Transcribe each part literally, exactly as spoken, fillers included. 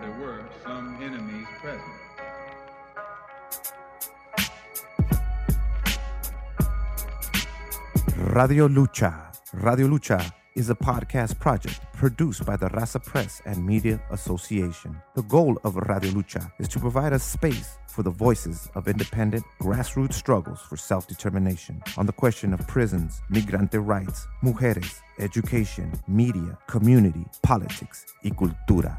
there were some enemies present. Radio Lucha. Radio Lucha is a podcast project produced by the Raza Press and Media Association. The goal of Radio Lucha is to provide a space for the voices of independent grassroots struggles for self-determination on the question of prisons, migrante rights, mujeres, education, media, community, politics, y cultura.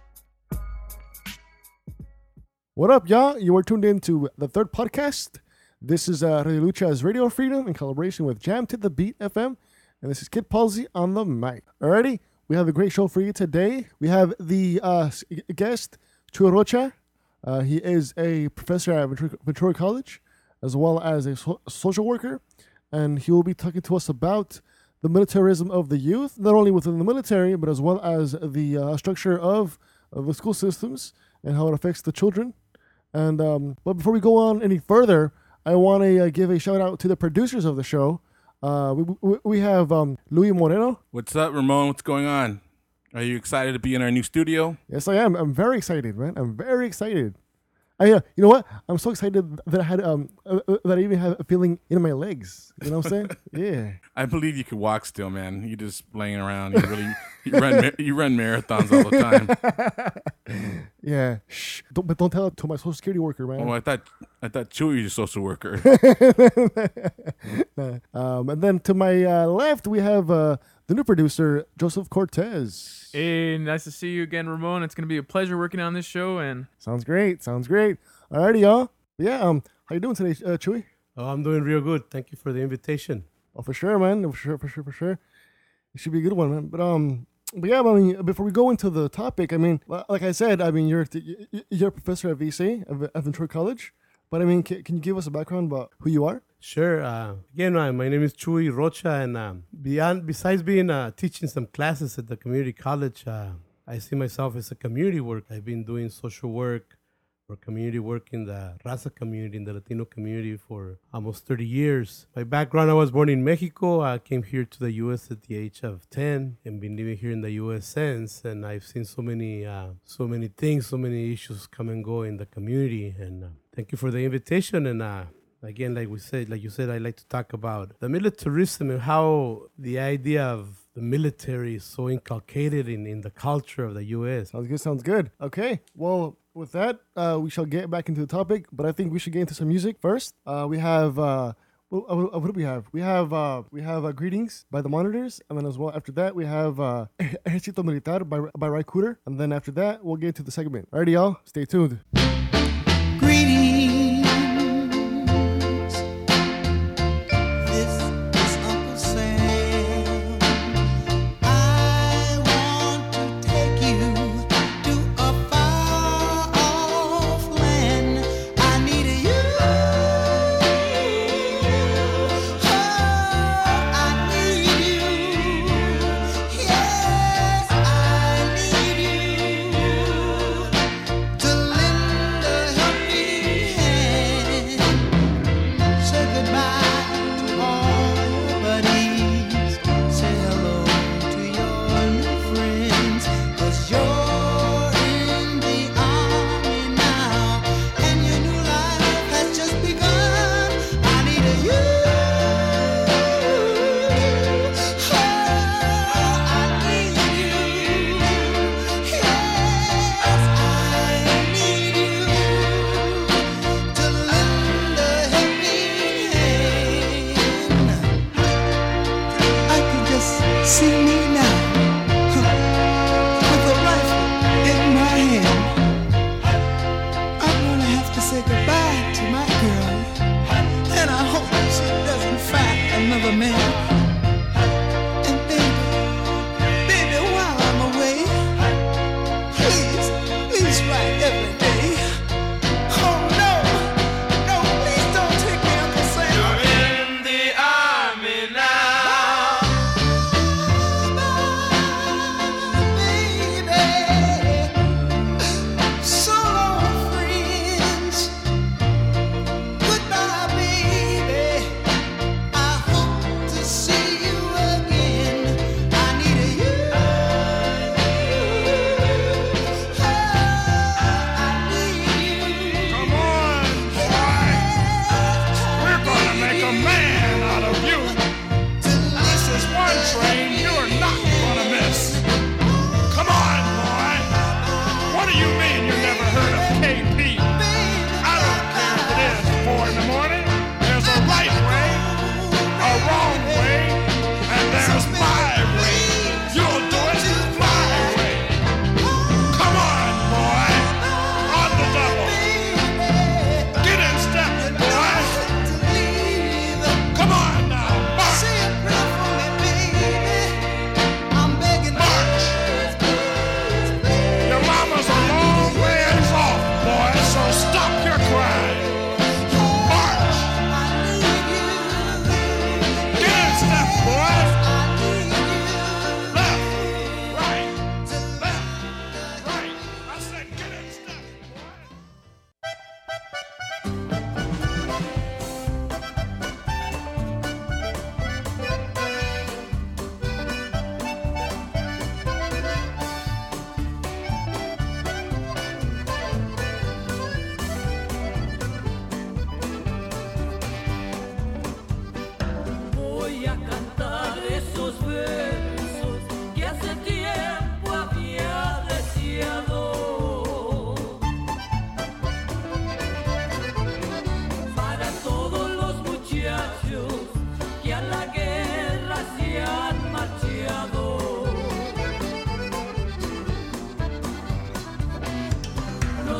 What up, y'all? You are tuned in to the third podcast. This is uh, Radio Lucha's Radio Freedom in collaboration with Jam to the Beat F M. And this is Kid Palsy on the mic. Alrighty, we have a great show for you today. We have the uh, guest, Chuy Rocha. Uh, he is a professor at Ventura, Ventura College, as well as a so- social worker. And he will be talking to us about the militarism of the youth, not only within the military, but as well as the uh, structure of, of the school systems and how it affects the children. And um, but before we go on any further, I want to uh, give a shout out to the producers of the show. Uh, we, we we have um, Luis Moreno. What's up, Ramon? What's going on? Are you excited to be in our new studio? Yes, I am. I'm very excited, man. I'm very excited. I, uh, you know what? I'm so excited that I had um uh, that I even have a feeling in my legs. You know what I'm saying? Yeah. I believe you could walk still, man. You just laying around. You really you run you run marathons all the time. Yeah. Shh. Don't, but don't tell it to my social security worker, man. Oh, I thought I thought Chuy was a social worker. Nah. Um, and then to my uh, left we have uh, the new producer, Joseph Cortez. Hey, nice to see you again, Ramon. It's going to be a pleasure working on this show. And sounds great. Sounds great. Alrighty, y'all. Yeah. Um. How you doing today, uh, Chuy? Oh, I'm doing real good. Thank you for the invitation. Oh, for sure, man. For sure, for sure, for sure. It should be a good one, man. But um, but yeah, I mean, before we go into the topic, I mean, like I said, I mean, you're you're a professor at V C at Ventura College. But I mean, can, can you give us a background about who you are? Sure. Uh, again, uh, my name is Chuy Rocha, and um, beyond besides being uh, teaching some classes at the community college, uh, I see myself as a community work. I've been doing social work or community work in the Raza community, in the Latino community for almost thirty years. My background, I was born in Mexico. I came here to the U S at the age of ten and been living here in the U S since. And I've seen so many, uh, so many things, so many issues come and go in the community. And uh, thank you for the invitation. And uh, again, like we said, like you said, I like to talk about the militarism and how the idea of the military is so inculcated in, in the culture of the U S. Sounds good, sounds good. Okay, well, with that, uh, we shall get back into the topic, but I think we should get into some music first. Uh, we have, uh, what, uh, what do we have? We have uh, we have uh, Greetings by The Monitors, and then as well after that, we have uh, Ejército Militar by, by Ry Cooder, and then after that, we'll get into the segment. Alrighty, y'all, stay tuned. Greetings. To lend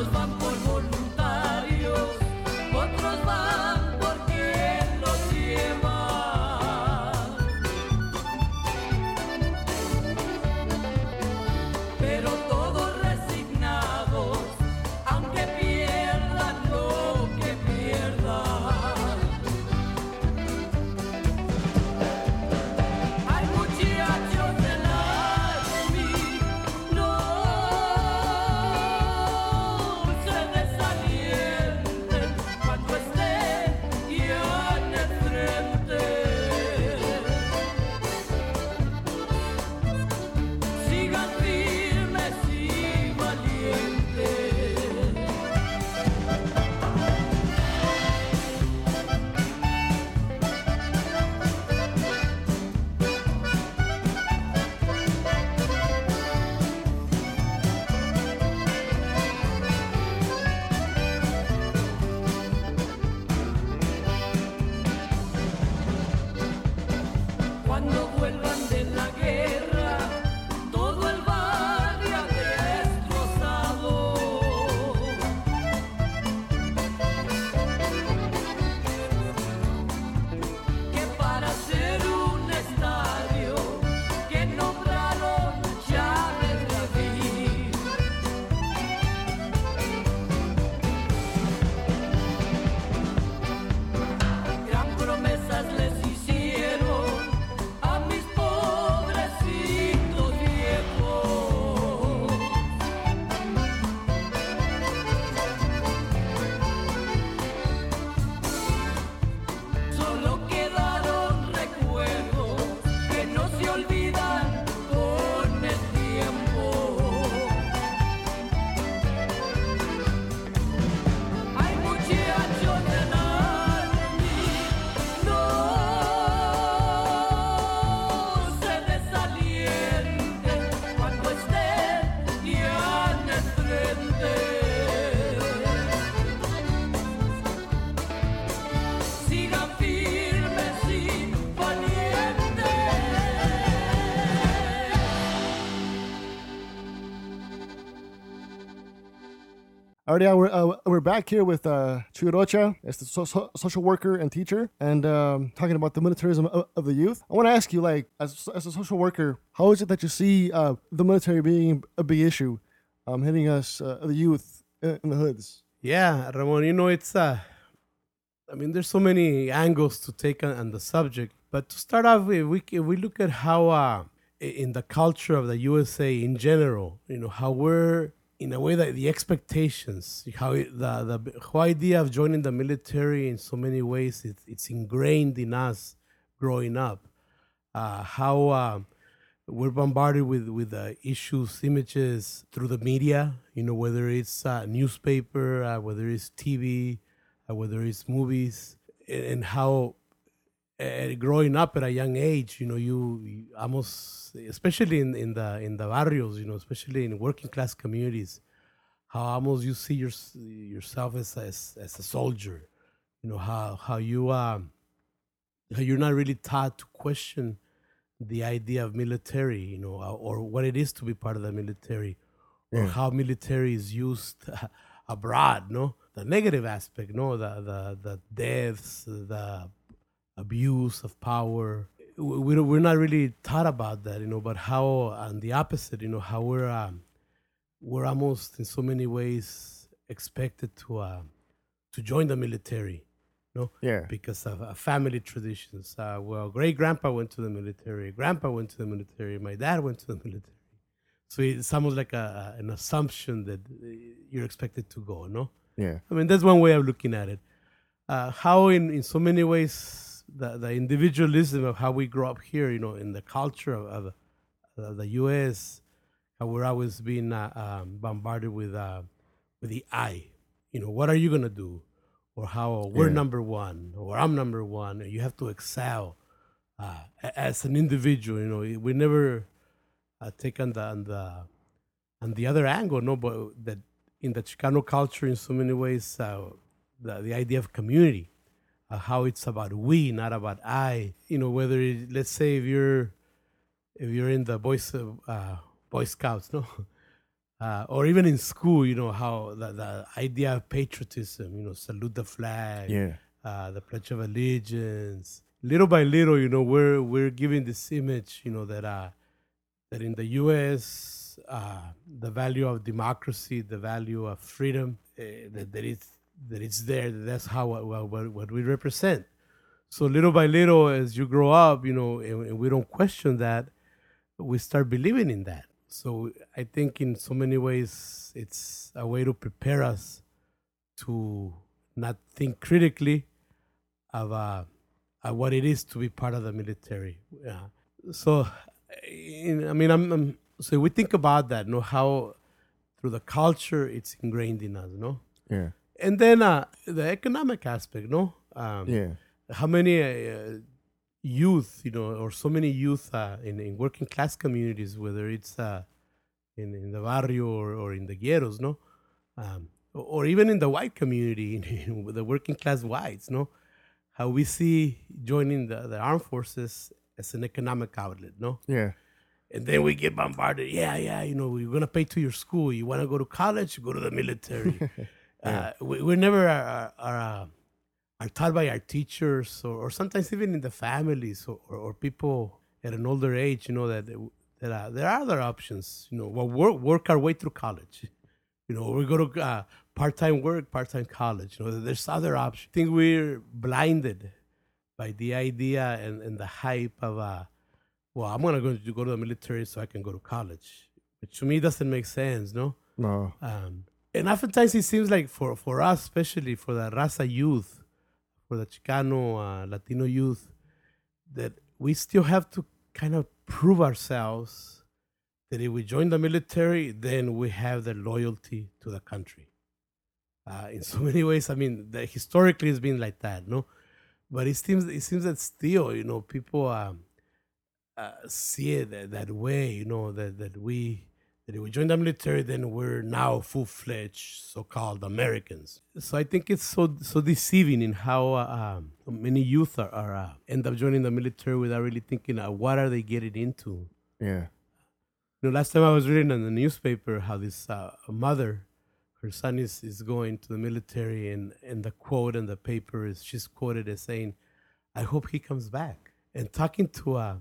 Unos van por voluntarios, otros van por quien los lleva. Pero todos resignados, aunque pierdan lo que pierdan. Hay muchachos del army, no se desalienten cuando estén ya en el frente. Sigan firmes y valientes. Cuando vuelvan de la guerra, todo el barrio destrozado. Que para hacer un estadio que nombraron Chávez David. Gran promesas les hicieron a mis pobrecitos viejos. Solo quedaron recuerdos que no se olvidan con el tiempo. Hay muchachos del army, no se desalienten cuando estén ya en el frente. Sigan firmes y valientes. All right, yeah, we're, uh, we're back here with uh, Chuy Rocha, as the so- so- social worker and teacher, and um, talking about the militarism of, of the youth. I want to ask you, like, as, as a social worker, how is it that you see uh, the military being a big issue, um, hitting us, uh, the youth in, in the hoods? Yeah, Ramon, you know, it's, uh, I mean, there's so many angles to take on, on the subject. But to start off, if we, if we look at how, uh, i- in the culture of the U S A in general, you know, how we're, in a way, that the expectations, how it, the, the whole idea of joining the military in so many ways, it's, it's ingrained in us growing up. Uh, how uh, we're bombarded with, with uh, issues, images through the media, you know, whether it's uh, newspaper, uh, whether it's T V, uh, whether it's movies, and, and how uh, growing up at a young age, you know, you, you almost, especially in, in the in the barrios, you know, especially in working class communities, how almost you see your, yourself as, as as a soldier, you know, how how you um how you're not really taught to question the idea of military, you know, or what it is to be part of the military, or Yeah. how military is used abroad, no, the negative aspect, no, the the the deaths, the abuse of power. We, we don't- we're not really taught about that, you know, but how, on the opposite, you know, how we're um, we're almost in so many ways expected to uh, to join the military, no? Yeah. Because of uh, family traditions. Uh, well, great grandpa went to the military, grandpa went to the military, my dad went to the military. So it's almost like a, an assumption that uh, you're expected to go, no? Yeah. I mean, that's one way of looking at it. Uh, how, in, in so many ways, the, the individualism of how we grow up here, you know, in the culture of, of uh, the U S, how we're always being uh, um, bombarded with uh, with the I. You know, what are you gonna do? Or how we're Yeah. number one, or I'm number one. And you have to excel uh, a- as an individual. You know, we never uh, take on the on the on the other angle. No, but that in the Chicano culture, in so many ways, uh, the the idea of community, uh, how it's about we, not about I. You know, whether it, let's say if you're if you're in the Boy, Sc- uh, Boy Scouts, no, Uh, or even in school, you know, how the, the idea of patriotism, you know, salute the flag, Yeah. uh, the Pledge of Allegiance. Little by little, you know, we're we're giving this image, you know, that uh, that in the U S, uh, the value of democracy, the value of freedom, uh, that, that it's that it's there. That that's how what, what, what we represent. So little by little, as you grow up, you know, and, and we don't question that, we start believing in that. So I think in so many ways, it's a way to prepare us to not think critically of, uh, of what it is to be part of the military. Yeah. So, in, I mean, I'm, I'm, so we think about that, you know, how through the culture it's ingrained in us, no? Yeah. And then uh, the economic aspect, no? Um, Yeah. How many uh, youth, you know, or so many youth uh, in, in working class communities, whether it's uh, in, in the barrio or, or in the ghettos, no? Um, or, or even in the white community, in, in the working class whites, no? How we see joining the, the armed forces as an economic outlet, no? Yeah. And then we get bombarded. Yeah, yeah, you know, you're going to pay to your school. You want to go to college, go to the military. uh, we, we never are, are, are, are taught by our teachers or, or sometimes even in the families or, or, or people at an older age, you know, that, that uh, there are other options. You know, well, work, work our way through college. You know, we go to uh, part-time work, part-time college. You know, there's other options. I think we're blinded by the idea and, and the hype of, uh, well, I'm going to go to go to the military so I can go to college. Which to me doesn't make sense, no? No. Um, and oftentimes it seems like for, for us, especially for the Raza youth, for the Chicano, uh, Latino youth, that we still have to kind of prove ourselves that if we join the military, then we have the loyalty to the country. Uh, in so many ways, I mean, the, historically it's been like that, no? But it seems it seems that still, you know, people um, uh, see it that, that way, you know, that, that we that if we join the military, then we're now full-fledged so-called Americans. So I think it's so so deceiving in how uh, um, many youth are, are uh, end up joining the military without really thinking, uh, what are they getting into? Yeah. You know, last time I was reading in the newspaper how this uh, mother, her son is, is going to the military, and, and the quote in the paper is she's quoted as saying, "I hope he comes back." And talking to uh,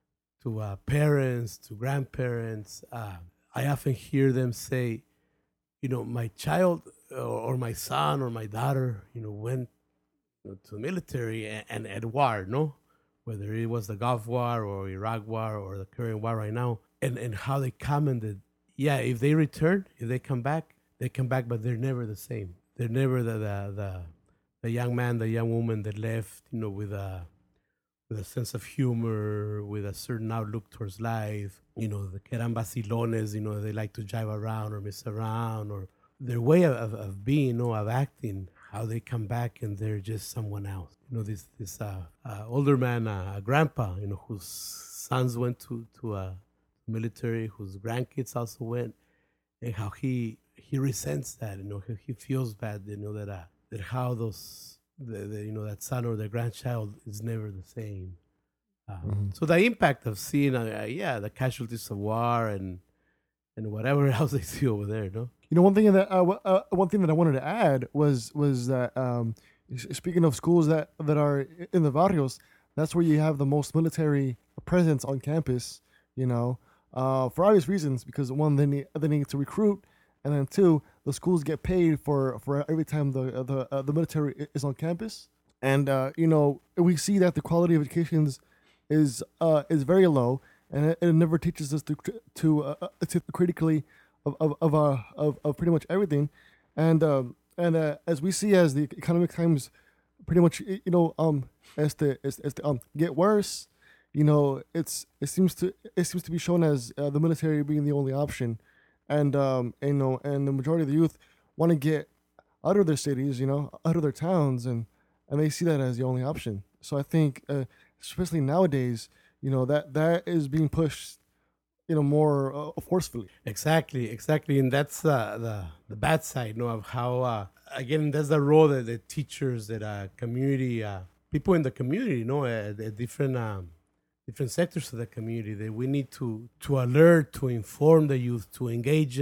to uh, parents, to grandparents, uh, I often hear them say, you know, my child or, or my son or my daughter, you know, went you know, to the military and, and at war, no? Whether it was the Gulf War or Iraq War or the current war right now, and, and how they commented, yeah, if they return, if they come back, they come back, but they're never the same. They're never the the the, the young man, the young woman that left, you know, with a with a sense of humor, with a certain outlook towards life. You know, the que eran vacilones, you know, they like to jive around or mess around, or their way of, of, of being, you know, of acting, how they come back and they're just someone else. You know, this this uh, uh, older man, uh, a grandpa, you know, whose sons went to to a military, whose grandkids also went, and how he he resents that, you know, he, he feels bad, you know, that uh, that how those the, the you know that son or the grandchild is never the same. Um, Mm-hmm. So the impact of seeing, uh, uh, yeah, the casualties of war and and whatever else they see over there, no. You know, one thing that uh, w- uh, one thing that I wanted to add was was that um, s- speaking of schools that, that are in the barrios, that's where you have the most military presence on campus. You know, uh, for obvious reasons, because one, they need they need to recruit, and then two, the schools get paid for, for every time the the uh, the military i- is on campus, and uh, you know, we see that the quality of education is is uh, is very low, and it, it never teaches us to cr- to uh, uh, to critically of of of, uh, of of pretty much everything, and um, and uh, as we see as the economic times pretty much you know um as the as, as the, um get worse, you know it's it seems to it seems to be shown as uh, the military being the only option, and um and, you know and the majority of the youth want to get out of their cities, you know, out of their towns, and and they see that as the only option. So I think, uh, especially nowadays, you know, that that is being pushed, you know, more uh, forcefully. Exactly, exactly, and that's uh, the the bad side, you know, of how uh, again that's the role that the teachers, that uh, community uh, people in the community, you know, at, at different um, different sectors of the community, that we need to to alert, to inform the youth, to engage them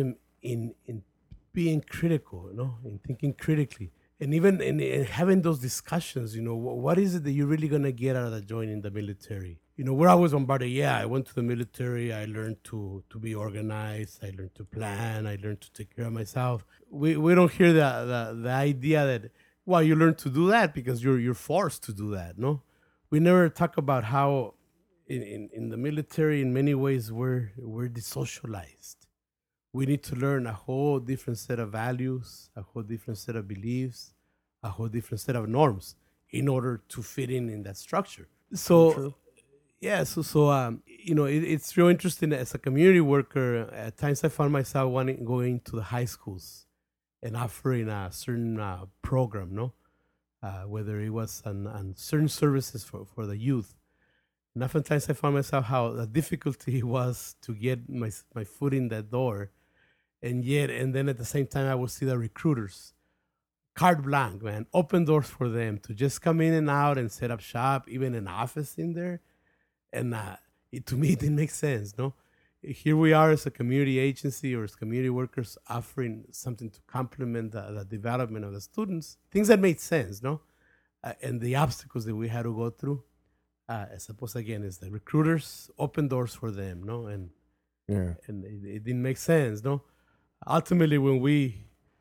in in being critical, you know, in thinking critically, and even in, in having those discussions. You know, what, what is it that you're really gonna get out of joining the military? You know, we're always bombarded. Yeah, I went to the military. I learned to to be organized. I learned to plan. I learned to take care of myself. We we don't hear the the, the idea that, well, you learn to do that because you're you're forced to do that. No, we never talk about how in, in, in the military, in many ways, we're we're desocialized. We need to learn a whole different set of values, a whole different set of beliefs, a whole different set of norms in order to fit in in that structure. So. True. Yeah, so so um, you know, it, it's real interesting as a community worker. At times, I found myself wanting going to the high schools and offering a certain uh, program, no, uh, whether it was on, on certain services for, for the youth. And oftentimes, I found myself how the difficulty was to get my my foot in that door, and yet, and then at the same time, I would see the recruiters, carte blanche, man, open doors for them to just come in and out and set up shop, even an office in there. And uh, it, to me, it didn't make sense, no? Here we are as a community agency or as community workers offering something to complement the, the development of the students, things that made sense, no? Uh, and the obstacles that we had to go through, uh, I suppose, again, is the recruiters open doors for them, no? And yeah, and it, it didn't make sense, no? Ultimately, when we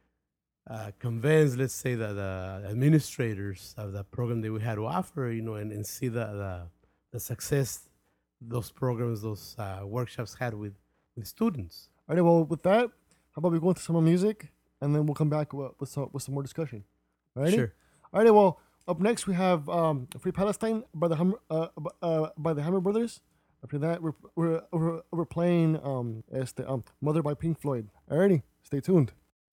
uh, convinced, let's say, the, the administrators of the program that we had to offer, you know, and, and see the, the the success those programs, those uh, workshops had with, with students. All right, well, with that, how about we go into some more music, and then we'll come back with, with, some, with some more discussion. All right? Sure. All right, well, up next we have um, Free Palestine by the, hum, uh, uh, by the Hammer Brothers. After that, we're, we're, we're, we're playing um, este, um, Mother by Pink Floyd. All righty, stay tuned.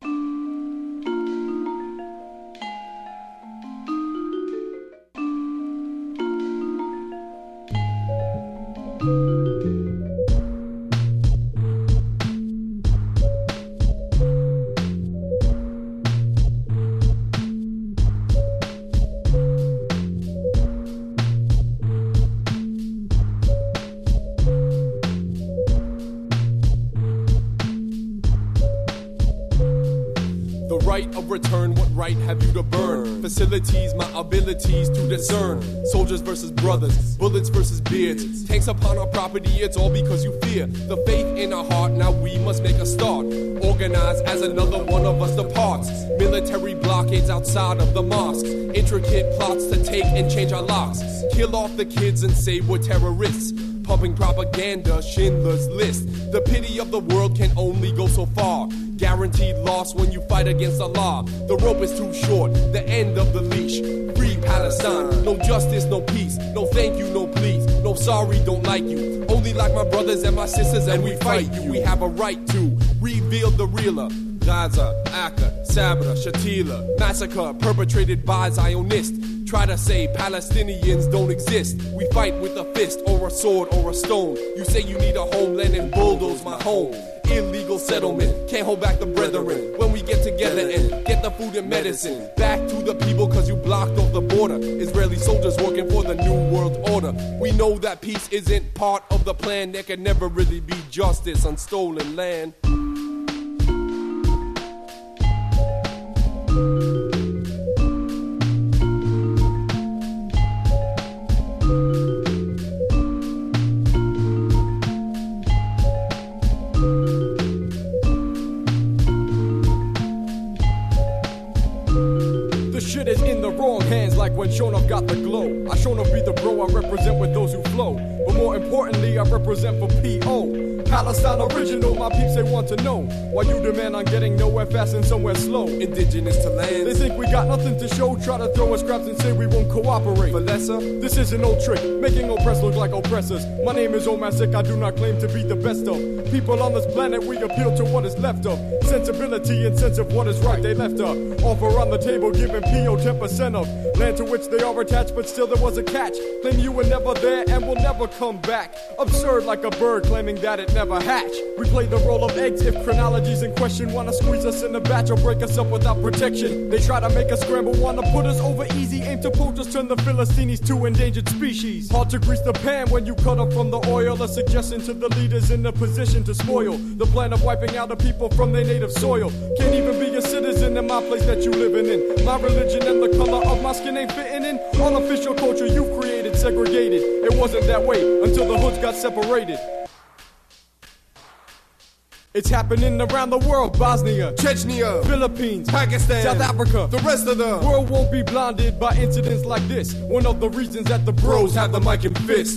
Return, what right have you to burn? Facilities, my abilities to discern. Soldiers versus brothers, bullets versus beards. Tanks upon our property, it's all because you fear. The faith in our heart, now we must make a start. Organize as another one of us departs. Military blockades outside of the mosques. Intricate plots to take and change our locks. Kill off the kids and say we're terrorists. Pumping propaganda, Schindler's List. The pity of the world can only go so far. Guaranteed loss when you fight against the law. The rope is too short, the end of the leash. Free Palestine, no justice, no peace. No thank you, no please. No sorry, don't like you. Only like my brothers and my sisters, and we fight you. We have a right to reveal the realer. Gaza, Akka, Sabra, Shatila. Massacre perpetrated by Zionists. Try to say Palestinians don't exist. We fight with a fist or a sword or a stone. You say you need a homeland and bulldoze my home. Illegal settlement, can't hold back the brethren. When we get together and get the food and medicine back to the people cause you blocked off the border. Israeli soldiers working for the new world order. We know that peace isn't part of the plan. There can never really be justice on stolen land. Like when Shonov got the glow. I Shonov be the bro, I represent with those who flow. But more importantly, I represent for P O. Palestine original, my peeps they want to know. Why you demand on getting nowhere fast and somewhere slow. Indigenous to land. They think we got nothing to show. Try to throw us scraps and say we won't cooperate. For lesser, this is an old trick, making oppressed look like oppressors. My name is Omasik, I do not claim to be the best of people on this planet. We appeal to what is left of sensibility and sense of what is right. They left a offer on the table, giving P O ten percent of land to which they are attached, but still there was a catch. Claim you were never there and will never come back. Absurd like a bird claiming that it never never hatch. We play the role of eggs if chronology's in question. Wanna squeeze us in a batch or break us up without protection. They try to make us scramble, wanna put us over easy. Aim to poach us, turn the Philistines to endangered species. Hard to grease the pan when you cut up from the oil. A suggestion to the leaders in a position to spoil the plan of wiping out the people from their native soil. Can't even be a citizen in my place that you living in. My religion and the color of my skin ain't fitting in. Artificial culture you've created, segregated. It wasn't that way until the hoods got separated. It's happening around the world. Bosnia, Chechnya, Philippines, Pakistan, South Africa. The rest of the world won't be blinded by incidents like this. One of the reasons that the bros have the mic and fist.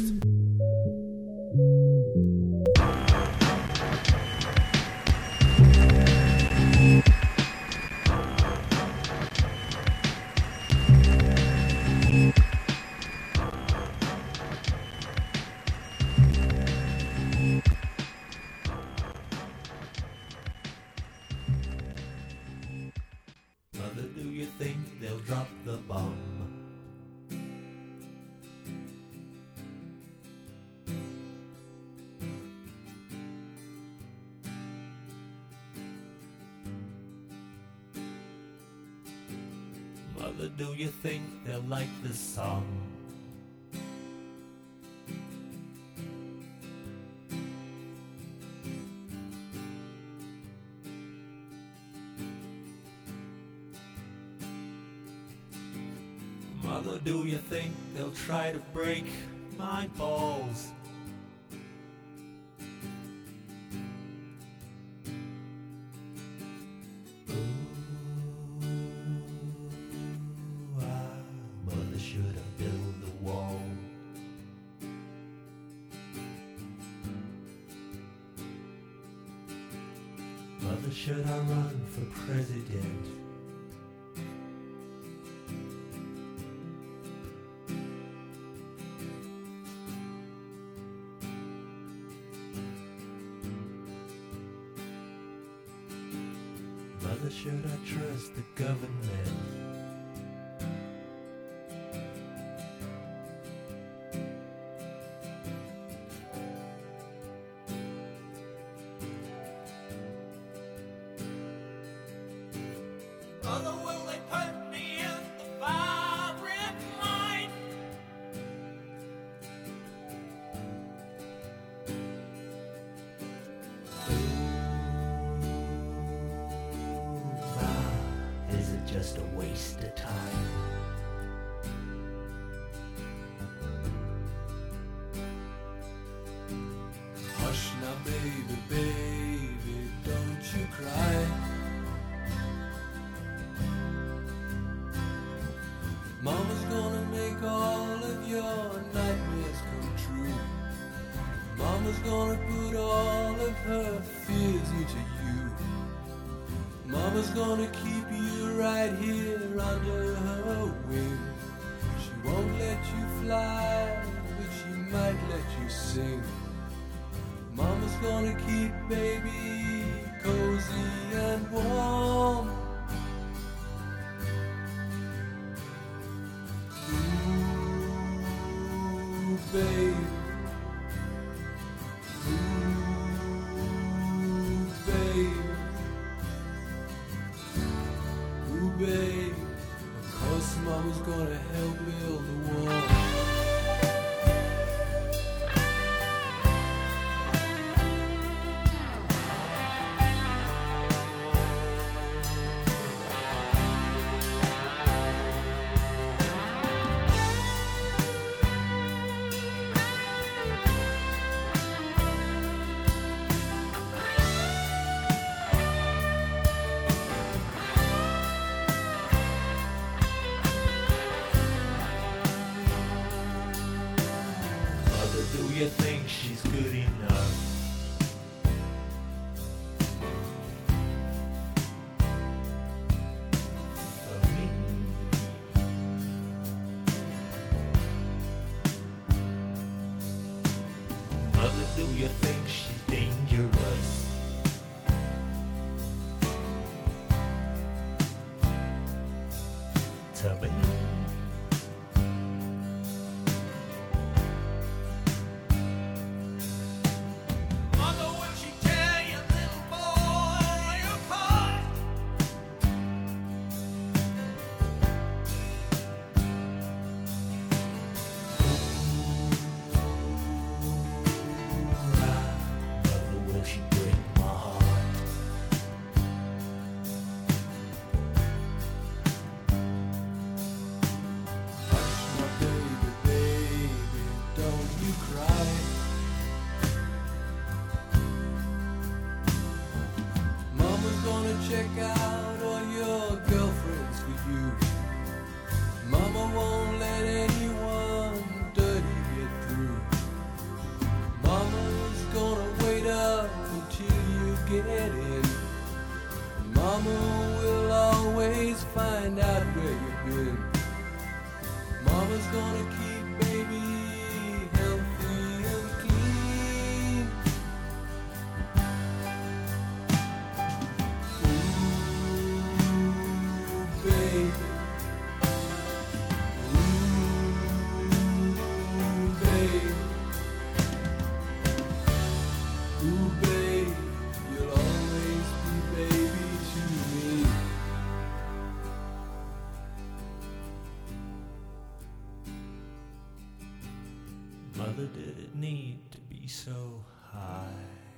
Mother, do you think they'll drop the bomb? Mother, do you think they'll like this song? Mother, do you think they'll try to break my balls? Ooh, ah, Mother, should I build a wall? Mother, should I run for president? Mother, should I trust the government? Mother, will they put me in the firing line? Is it just a waste of time? Hush now, baby, baby, don't you cry. Mama's gonna make all of your nightmares come true. Mama's gonna put all of her fears into you. Mama's gonna keep you right here under her wing. She won't let you fly, but she might let you sing. Mama's gonna keep baby cozy and warm. Ooh, babe. Ooh, babe. Ooh, babe, of course Mama's gonna help build the wall. Do you think she's good enough? For me? Mother, do you think she's dangerous? Tell me. Mother, check out all your girlfriends for you. Mama won't let anyone dirty get through. Mama's gonna wait up until you get in. Mama will always find out where you've been. Mama's gonna keep baby healthy and clean. Ooh, baby. Ooh, baby. Ooh, baby. You'll always be baby to me. Mother, did it need to be so high?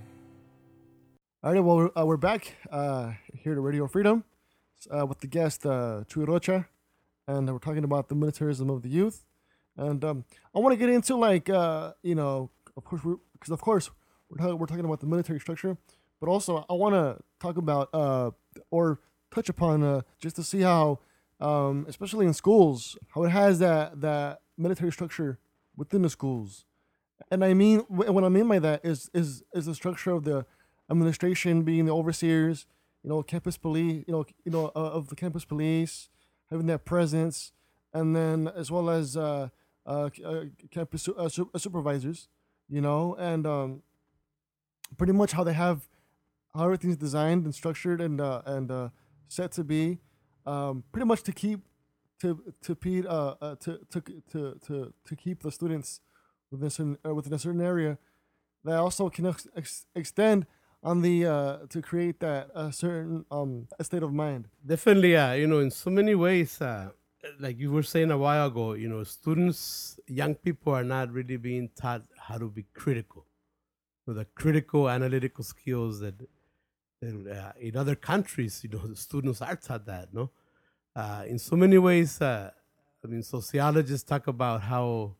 All right, well, we're, uh, we're back uh, here to Radio Freedom uh, with the guest, uh, Chuy Rocha, and we're talking about the militarism of the youth. And um, I want to get into, like, uh, you know, of course, because of course, we're, talk- we're talking about the military structure, but also I want to talk about uh, or touch upon uh, just to see how, um, especially in schools, how it has that, that military structure within the schools. And I mean, wh- what I mean by that is is is the structure of the administration being the overseers, you know, campus police, you know, you know, uh, of the campus police having that presence, and then as well as uh, uh, uh campus su- uh, su- uh, supervisors, you know, and um, pretty much how they have how everything's designed and structured and uh, and uh, set to be, um, pretty much to keep to to pe- uh, uh to, to to to to keep the students within a certain uh, within a certain area. That also can ex- ex- extend on the uh to create that uh, certain um state of mind. Definitely, uh, you know, in so many ways, uh, like you were saying a while ago, you know, students, young people are not really being taught how to be critical. So the critical analytical skills that, that uh, in other countries, you know, the students are taught that, no? Uh, in so many ways, uh, I mean, sociologists talk about how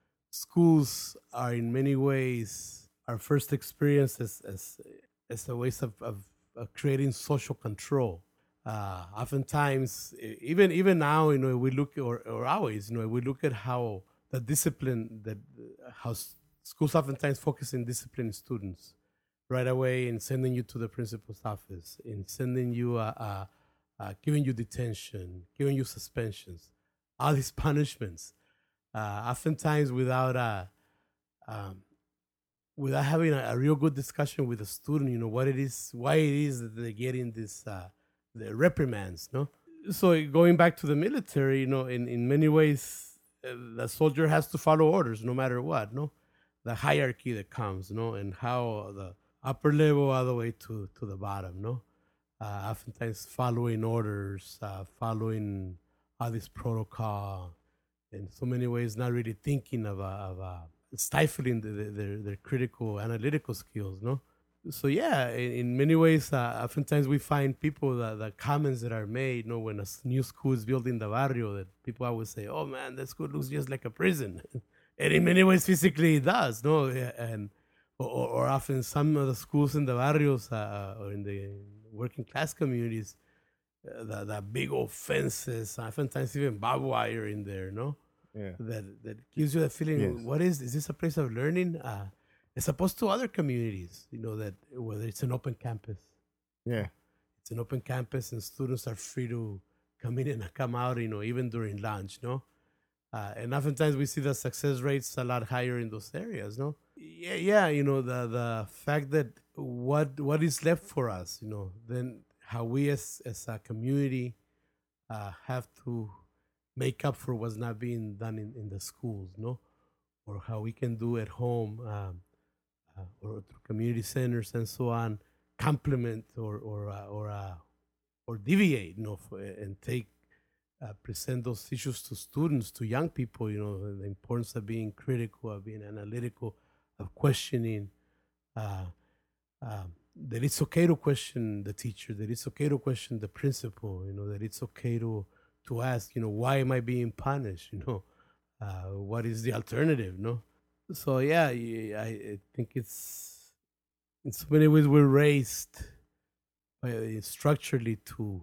schools are in many ways our first experience as, as, as a ways of, of, of creating social control. Uh, oftentimes, e- even even now, you know, we look or, or always, you know, we look at how the discipline that uh, how s- schools oftentimes focus in disciplining students right away in sending you to the principal's office, in sending you, uh, uh, uh, giving you detention, giving you suspensions, all these punishments, uh, oftentimes without uh, um, without having a, a real good discussion with the student, you know, what it is, why it is that they're getting this, uh, the reprimands, no? So going back to the military, you know, in, in many ways, uh, the soldier has to follow orders no matter what, no? The hierarchy that comes, no? And how the upper level all the way to, to the bottom, no? Uh, oftentimes following orders, uh, following all this protocol, in so many ways, not really thinking of, uh, of uh, stifling the, the, their, their critical analytical skills, no? So yeah, in, in many ways, uh, oftentimes we find people that the comments that are made, you know, when a s- new school is built in the barrio, that people always say, "Oh man, that school looks just like a prison," and in many ways, physically it does, no? Yeah, and or, or or often some of the schools in the barrios uh, or in the working class communities, uh, the, the big old fences, oftentimes even barbed wire in there, no? Yeah. That that gives you the feeling. Yes. What is is this a place of learning? Uh, as opposed to other communities, you know, that whether it's an open campus, Yeah. it's an open campus and students are free to come in and come out, you know, even during lunch, no? Uh, and oftentimes we see the success rates a lot higher in those areas, no? Yeah, yeah, you know, the the fact that what what is left for us, you know, then how we as as a community uh, have to make up for what's not being done in, in the schools, no? Or how we can do at home. Um, uh, or through community centers and so on, complement or or uh, or uh, or deviate, you know, for, and take uh, present those issues to students, to young people, you know, the importance of being critical, of being analytical, of questioning. Uh, uh, that it's okay to question the teacher, that it's okay to question the principal, you know, that it's okay to to ask, you know, why am I being punished, you know, uh, what is the alternative, no? So yeah, I, I think it's in so many ways we're raised uh, structurally to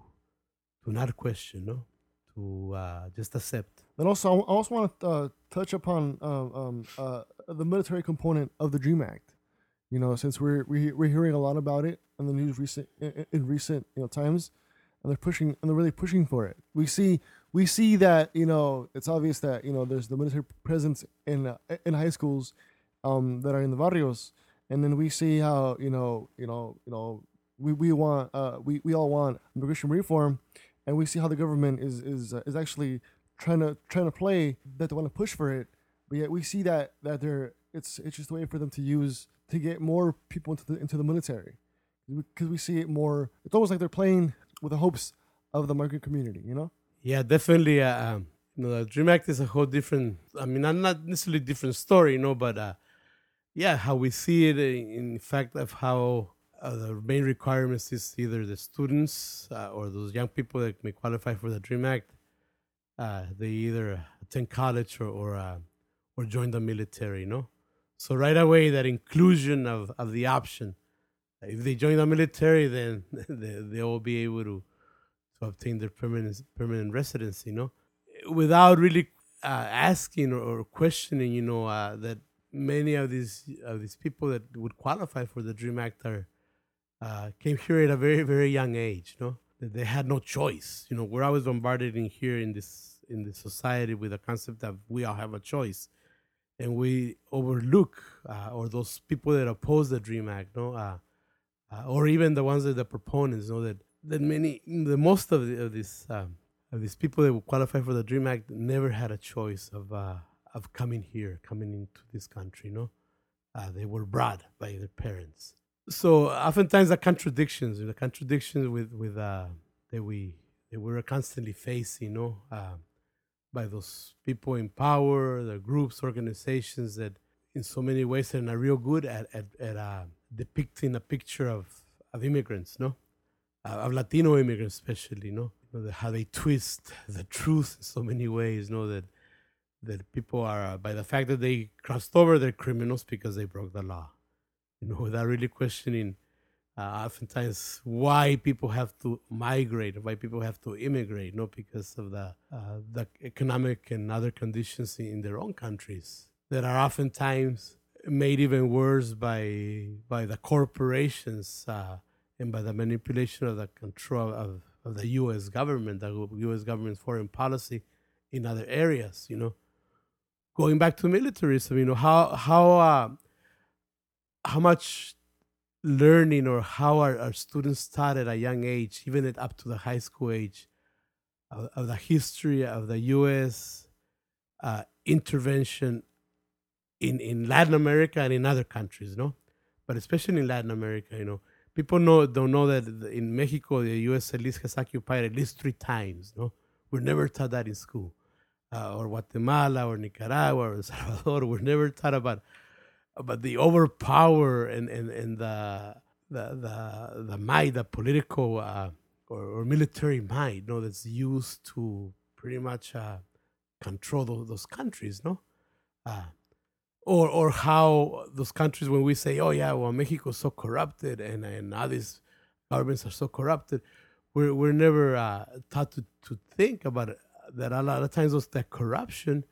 to not question, no, to uh, just accept. And also, I also want to uh, touch upon um, um, uh, the military component of the DREAM Act. You know, since we're we, we're hearing a lot about it in the news recent in, in recent you know times, and they're pushing and they're really pushing for it. We see we see that you know it's obvious that you know there's the military presence in uh, in high schools um, that are in the barrios, and then we see how you know you know you know we we want uh, we we all want immigration reform, and we see how the government is is uh, is actually trying to trying to play that they want to push for it, but yet we see that that they're it's it's just a way for them to use to get more people into the into the military, because we see it more. It's almost like they're playing with the hopes of the migrant community, you know. Yeah, definitely. Uh, um, you know, the DREAM Act is a whole different. I mean, not not necessarily different story, you know, but uh, yeah, how we see it in, in fact of how uh, the main requirements is either the students uh, or those young people that may qualify for the DREAM Act. Uh, they either attend college or or, uh, or join the military, you know. So right away, that inclusion of, of the option, if they join the military, then they, they will be able to, to obtain their permanent permanent residency, you know, without really uh, asking or, or questioning, you know, uh, that many of these of these people that would qualify for the DREAM Act are uh, came here at a very very young age, you know, that they had no choice. You know, we're always bombarded in here in this in this society with the concept that we all have a choice. And we overlook, uh, or those people that oppose the DREAM Act, no, uh, uh, or even the ones that the proponents know that that many, the most of, the, of these um, of these people that would qualify for the DREAM Act never had a choice of uh, of coming here, coming into this country, no, uh, they were brought by their parents. So oftentimes the contradictions, the contradictions with with uh, that we that we're constantly facing, no. Uh, by those people in power, the groups, organizations that in so many ways are not real good at, at, at uh, depicting a picture of, of immigrants, no? Uh, of Latino immigrants especially, no? You know, the, how they twist the truth in so many ways, no? That that people are, uh, by the fact that they crossed over, they're criminals because they broke the law. You know, without really questioning Uh, oftentimes why people have to migrate, why people have to immigrate, not because of the uh, the economic and other conditions in their own countries that are oftentimes made even worse by by the corporations uh, and by the manipulation of the control of, of the U S government, the U S government's foreign policy in other areas. You know, going back to militarism, you know how how uh, how much learning or how are our students taught at a young age, even at up to the high school age, of, of the history of the U S uh, intervention in, in Latin America and in other countries, no? But especially in Latin America, you know, people know don't know that in Mexico the U S at least has occupied at least three times, no? We're never taught that in school, uh, or Guatemala, or Nicaragua, or El Salvador. We're never taught about. But the overpower and, and, and the, the the the might, the political uh, or, or military might, no, that's used to pretty much uh, control those, those countries, no, uh, or or how those countries, when we say, oh yeah, well Mexico's so corrupted and and now these governments are so corrupted, we're we're never uh, taught to, to think about it, that a lot of times those, that corruption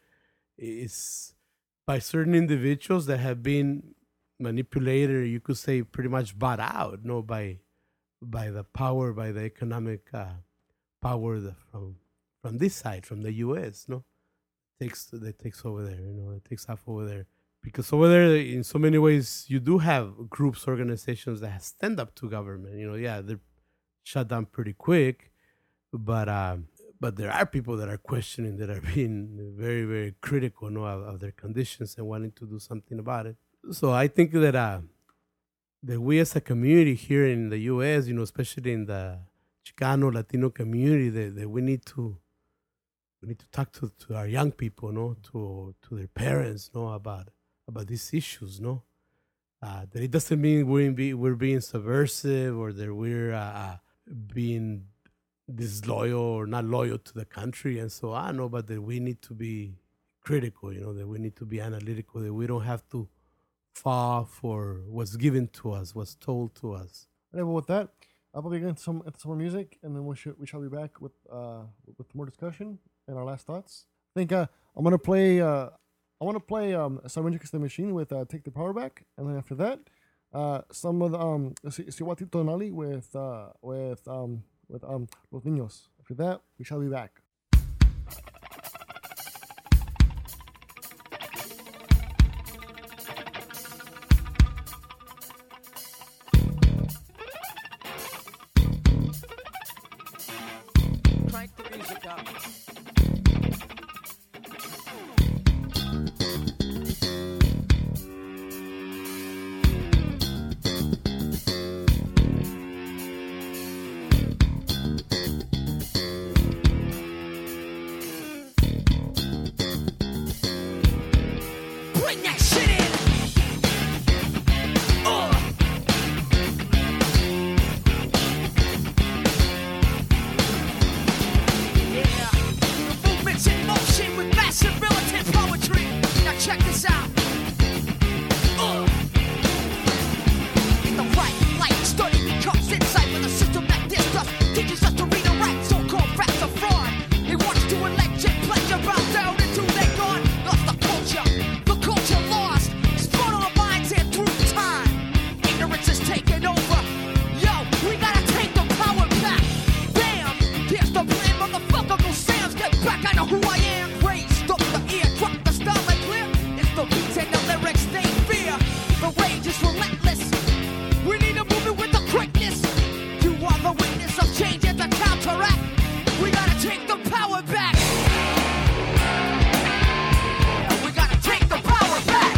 is by certain individuals that have been manipulated, you could say pretty much bought out, no, by by the power, by the economic uh, power the, from from this side, from the U S, no, takes that takes over there, you know, it takes off over there, because over there, in so many ways, you do have groups, organizations that stand up to government. You know, yeah, they're shut down pretty quick, but. Um, But there are people that are questioning, that are being very, very critical, no, of, of their conditions and wanting to do something about it. So I think that uh, that we as a community here in the U S, you know, especially in the Chicano Latino community, that, that we need to we need to talk to, to our young people, no, to to their parents, no, about about these issues, no. Uh, that it doesn't mean we're be, we're being subversive or that we're uh, being disloyal or not loyal to the country and so on, no, but that we need to be critical, you know, that we need to be analytical, that we don't have to fall for what's given to us, what's told to us. Right, well, with that, I'll probably get into some, into some more music, and then we should we shall be back with uh with more discussion and our last thoughts. I think uh, I'm gonna play uh I want to play um Some Intricate the Machine with uh, Take the Power Back, and then after that, uh some of the um Siwati Tonali with uh with um with um Los Niños. After that, we shall be back. Crank the music up. Bring that shit in. Uh. Yeah, the movement's in motion with massive militant poetry. Now check this out. Uh. Get the right light, study becomes insight with a system that this does. Teaches us to read and write, so-called facts are fraud. He wants to elect and pleasure bow down until they're gone. Lost the culture, the culture lost. Spun on our minds and through time. Ignorance is taking over. Yo, we gotta take the power back. Bam, here's the plan, motherfucker. Go Sam's, get back. I know who I am. Raised up the ear, drop the style like clear. It's the beats and the lyrics they fear. The rage is relentless. We need to move it with the quickness. You are the witness of change and the counteract. We gotta take the power back. We gotta take the power back.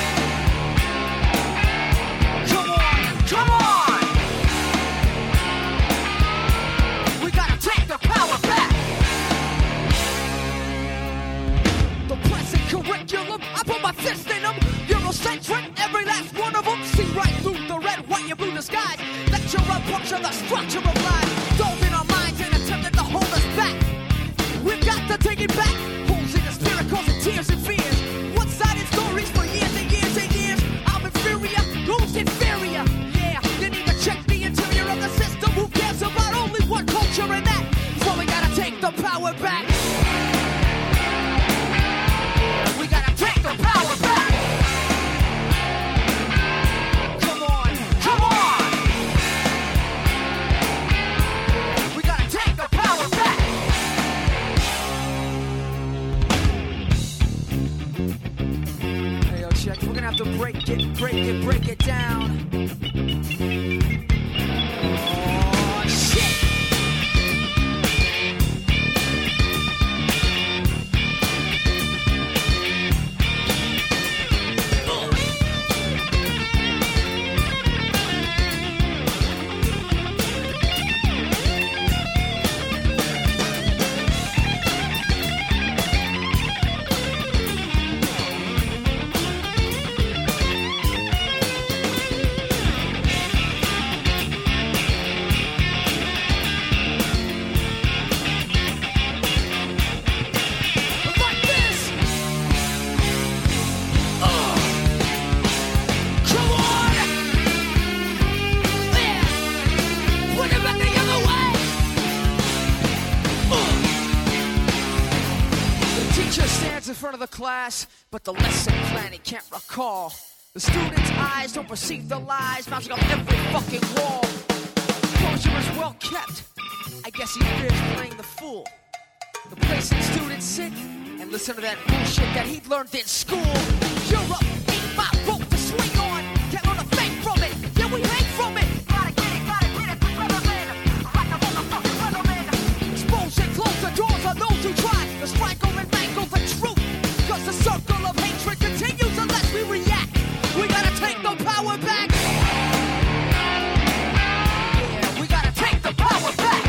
Come on, come on. We gotta take the power back. The present curriculum, I put my fist in them. Eurocentric, every last one of them. See right through the red, white, and blue disguise. Lecture a puncture the structure of life. Dove in our minds and attempted to hold us back. We've got to take it back. Holes in the spirit causing tears and fears. One-sided stories for years and years and years. I'm inferior, who's inferior? Yeah, you need to check the interior of the system. Who cares about only one culture and that? So we gotta take the power back. We gotta take the power back. Come on, come on. We gotta take the power back. Hey, yo, check. We're gonna have to break it, break it, break it down. Oh, shit. Like this. Uh. Come on. Yeah. Put it back the other way. Uh. The teacher stands in front of the class, but the lesson plan he can't recall. The students' eyes don't perceive the lies mounting on every fucking wall. Composure is well kept. I guess he fears playing the fool. The place that students sit and listen to that bullshit that he learned in school. Europe ain't my rope to swing on. Can't learn a thing from it. Yeah, we hang from it. Gotta get it, gotta get it. The rhythm, like the motherfucking rhythm. Expose and close the doors on those who try to strangle and mangle the truth. Cause the circle of hatred continues unless we react. We gotta take the power back. Yeah, we gotta take the power back.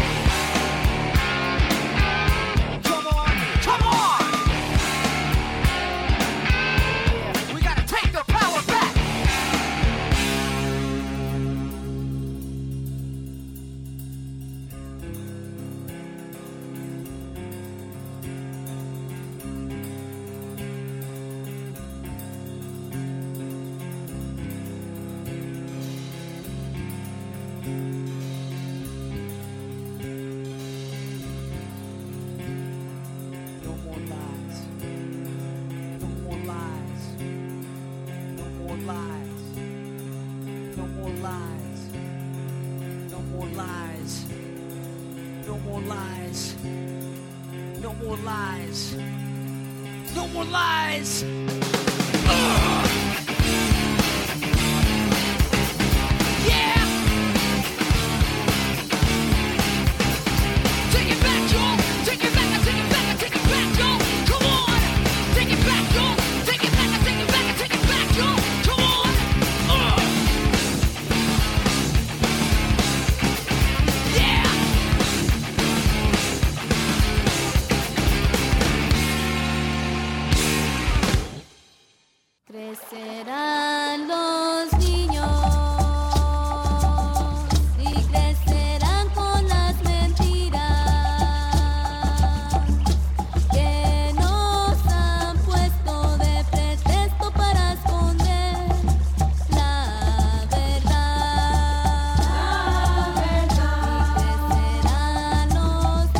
Come on, come on. Yeah, we gotta take the power back. No more lies. No more lies. No more lies. Ugh. Yeah. Take it back, y'all. Take it back. I take it back. I take it back, y'all. Come on. Take it back, y'all. Take it back. I take it back. I take it back, y'all. Come on. Ugh. Yeah. Crecerán los niños y crecerán con las mentiras que nos han puesto de pretexto para esconder la verdad. La verdad. Y crecerán los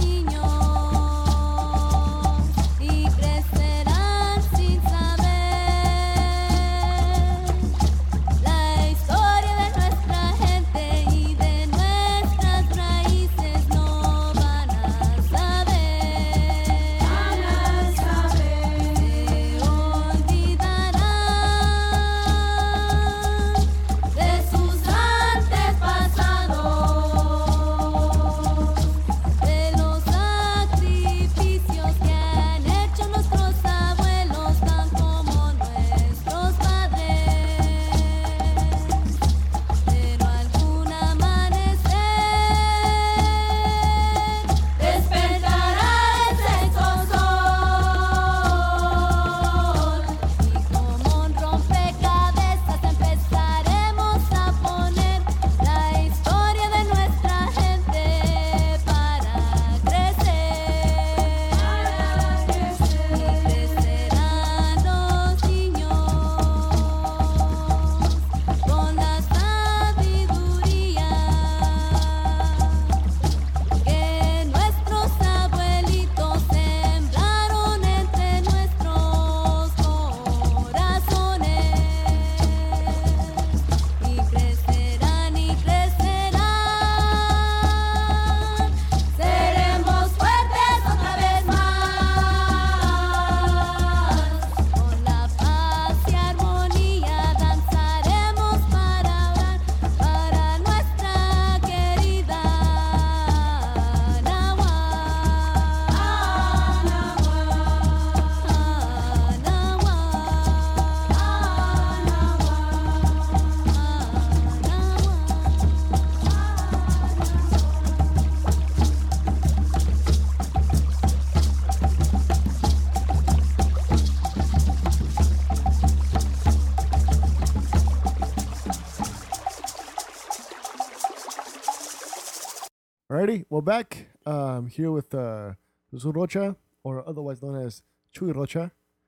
niños y crecerán sin saber. La historia de nuestra gente y de nuestras raíces no van a saber. Van a saber. Se olvidarán de sus antepasados, de los sacrificios que han hecho nuestros abuelos, tan como nuestros padres. Pero algún amanecer despertará el sexto sol y como un rompecabezas empezaremos a poner la historia de nuestra gente para crecer. Para crecer. Y crecerán los niños con la sabiduría que nuestros abuelitos sembraron entre nuestros corazones. Y crecerán y crecerán. Seremos fuertes otra vez más. Con la paz y armonía danzaremos para orar para nuestra querida Alrighty, well, back um, here with uh, Jesus Rocha, or otherwise known as Chuy Rocha.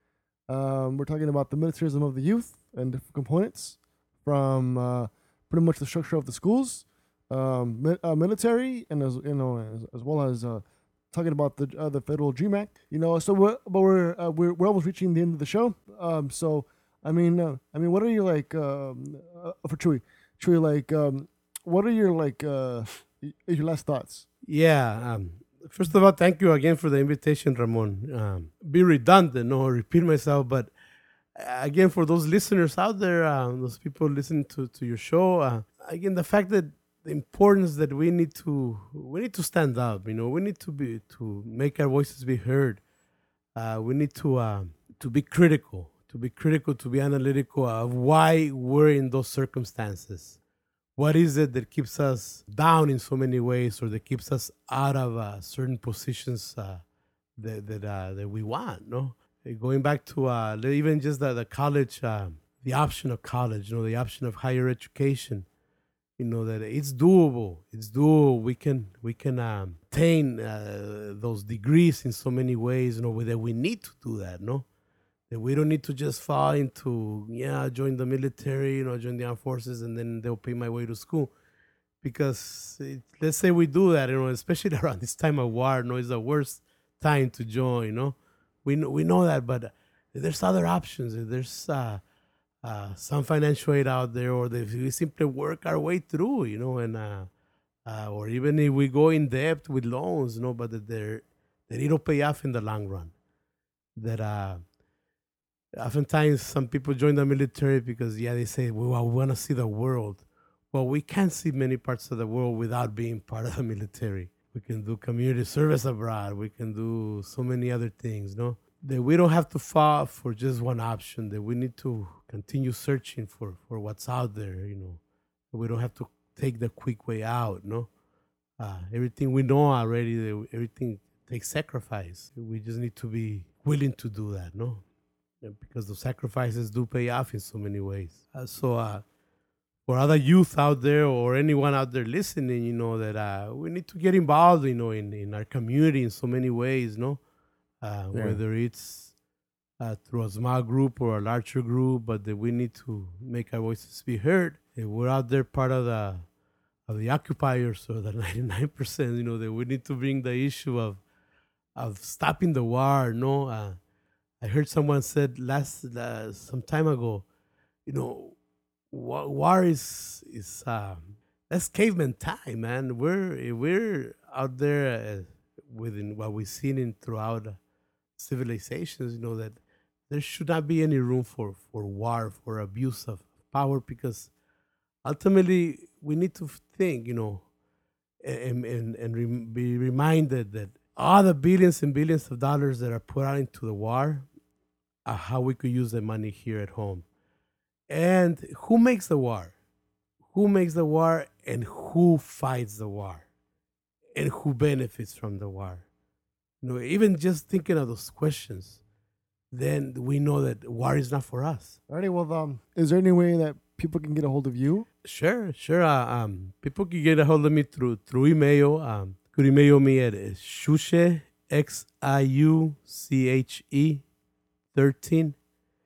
Um, we're talking about the militarism of the youth and different components from uh, pretty much the structure of the schools, um, mi- uh, military, and as you know, as, as well as uh, talking about the uh, the federal Dream Act. You know, so we're but we're uh, we're we're almost reaching the end of the show. Um, so I mean, uh, I mean, what are your like um, uh, for Chuy? Chuy, like, um, what are your like uh, y- your last thoughts? Yeah. Um, first of all, thank you again for the invitation, Ramon. Um, be redundant, no, repeat myself, but uh, again, for those listeners out there, uh, those people listening to, to your show, uh, again, the fact that the importance that we need to we need to stand up. You know, we need to be to make our voices be heard. Uh, we need to uh, to be critical, to be critical, to be analytical of why we're in those circumstances. What is it that keeps us down in so many ways, or that keeps us out of uh, certain positions uh, that that uh, that we want? No, Uh, going back to uh, the- even just the, the college, uh, the option of college, you know, the option of higher education. You know that it's doable. It's doable. We can we can um, obtain uh, those degrees in so many ways. You know that we need to do that. No, that we don't need to just fall into, yeah, join the military, you know, join the armed forces, and then they'll pay my way to school. Because it, let's say we do that, you know, especially around this time of war, you know, it's the worst time to join, you know. We know, we know that, but there's other options. There's uh, uh, some financial aid out there, or that we simply work our way through, you know, and uh, uh, or even if we go in debt with loans, no, but that they're that it'll pay off in the long run. That uh, oftentimes some people join the military because yeah, they say, well, we want to see the world. Well, we can't see many parts of the world without being part of the military. We can do community service abroad. We can do so many other things, no? That we don't have to fall for just one option, that we need to continue searching for, for what's out there, you know. We don't have to take the quick way out, no? Uh, everything we know already, that everything takes sacrifice. We just need to be willing to do that, no? Because the sacrifices do pay off in so many ways. Uh, so, uh, for other youth out there or anyone out there listening, you know, that uh, we need to get involved, you know, in, in our community in so many ways, no? Uh, Yeah. Whether it's uh, through a small group or a larger group, but that we need to make our voices be heard. If we're out there part of the of the occupiers or the ninety-nine percent, you know, that we need to bring the issue of of stopping the war, no? Uh, I heard someone said last uh, some time ago, you know, Wa- War is is um, that's caveman time, man. We're we're out there uh, within what we've seen in throughout uh, civilizations. You know that there should not be any room for, for war, for abuse of power, because ultimately we need to think, you know, and and and re- be reminded that all the billions and billions of dollars that are put out into the war, are how we could use the money here at home. And who makes the war? Who makes the war and who fights the war? And who benefits from the war? You know, even just thinking of those questions, then we know that war is not for us. Alrighty, well, um, is there any way that people can get a hold of you? Sure, sure. Uh, um, people can get a hold of me through through email. Um, could email me at Xiuche, X I U C H E, thirteen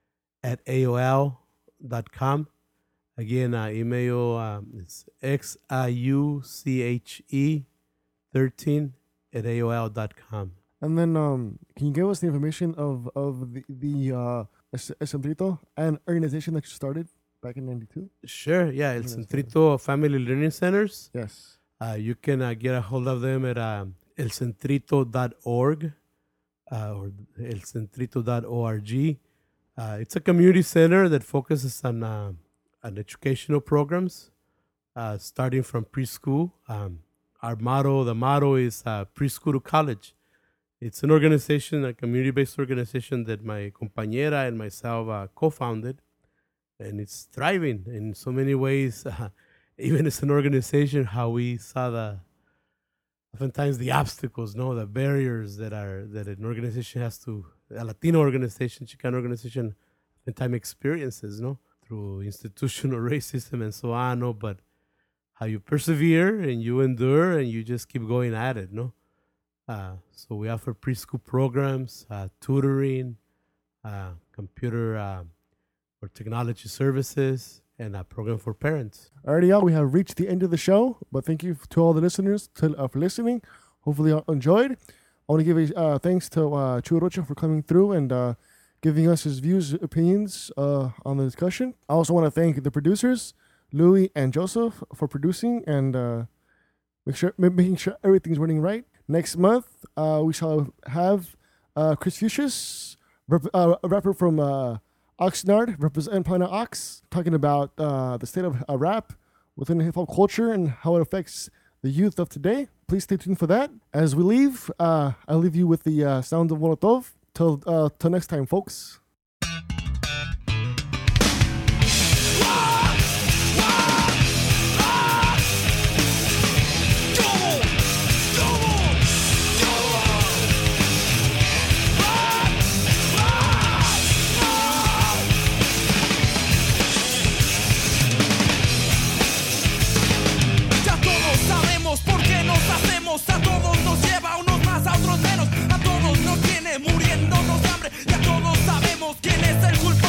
at A O L dot com. Again, uh, email um, is X I U C H E thirteen at A O L dot com. And then, um, can you give us the information of of the the uh, El Centrito, an organization that you started back in ninety-two? Sure, yeah, El Centrito Family Learning Centers. Yes. Uh, you can uh, get a hold of them at um, el centrito dot org uh, or el centrito dot org. Uh, it's a community center that focuses on uh, on educational programs, uh, starting from preschool. Um, our motto, the motto is uh, preschool to college. It's an organization, a community-based organization that my compañera and myself uh, co-founded, and it's thriving in so many ways. Uh, even as an organization, how we saw the oftentimes the obstacles, no, the barriers that are that an organization has to, a Latino organization, Chicano organization, oftentimes experiences, no, through institutional racism and so on, no, but how you persevere and you endure and you just keep going at it, no. Uh, so we offer preschool programs, uh, tutoring, uh, computer uh, or technology services, and a program for parents. Alrighty, y'all, we have reached the end of the show, but thank you to all the listeners to, uh, for listening. Hopefully you enjoyed. I want to give a uh, thanks to uh, Chuy Rocha for coming through and uh, giving us his views, opinions uh, on the discussion. I also want to thank the producers, Louis and Joseph, for producing and uh, make sure, making sure everything's running right. Next month, uh, we shall have uh, Chris Fuchsius, rep- uh, a rapper from uh, Oxnard, represent Pina Ox, talking about uh, the state of uh, rap within hip hop culture and how it affects the youth of today. Please stay tuned for that. As we leave, uh, I'll leave you with the uh, sound of Molotov. Till uh, till next time, folks. A todos nos lleva, unos más, a otros menos. A todos nos tiene muriéndonos de hambre. Y a todos sabemos quién es el culpable.